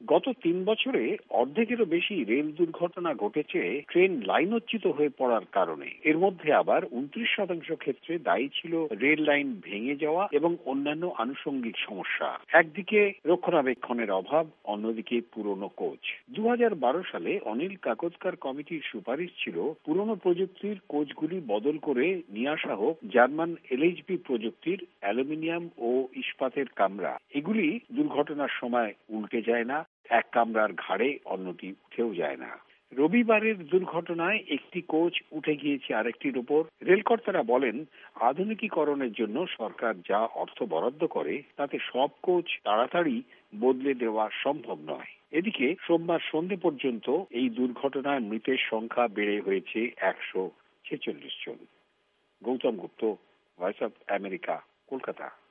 গত ৩ বছরে অর্ধেকেরও বেশি রেল দুর্ঘটনা ঘটেছে ট্রেন লাইনচ্যুত হয়ে পড়ার কারণে। এর মধ্যে আবার ২৯% ক্ষেত্রে দায়ী ছিল রেল লাইন ভেঙে যাওয়া এবং অন্যান্য আনুষঙ্গিক সমস্যা। একদিকে রক্ষণাবেক্ষণের অভাব, অন্যদিকে পুরনো কোচ। ২০১২ সালে অনিল কাকোদকার কমিটির সুপারিশ ছিল পুরনো প্রযুক্তির কোচগুলি বদল করে নিয়ে আসা হোক জার্মান LHB প্রযুক্তির অ্যালুমিনিয়াম ও ইস্পাতের কামরা। এগুলি দুর্ঘটনার সময় উল্টে যায় না, এক কামরার ঘাড়ে অন্যটি উঠেও যায় না। রবিবারের দুর্ঘটনায় একটি কোচ উঠে গিয়েছে আরেকটির উপর। রেলকর্তারা বলেন, আধুনিকীকরণের জন্য সরকার যা অর্থ বরাদ্দ করে তাতে সব কোচ তাড়াতাড়ি বদলে দেওয়া সম্ভব নয়। এদিকে সোমবার সন্ধে পর্যন্ত এই দুর্ঘটনায় মৃতের সংখ্যা বেড়ে হয়েছে ১৪৬ জন। Gautam Gupta, voice of America, Kolkata.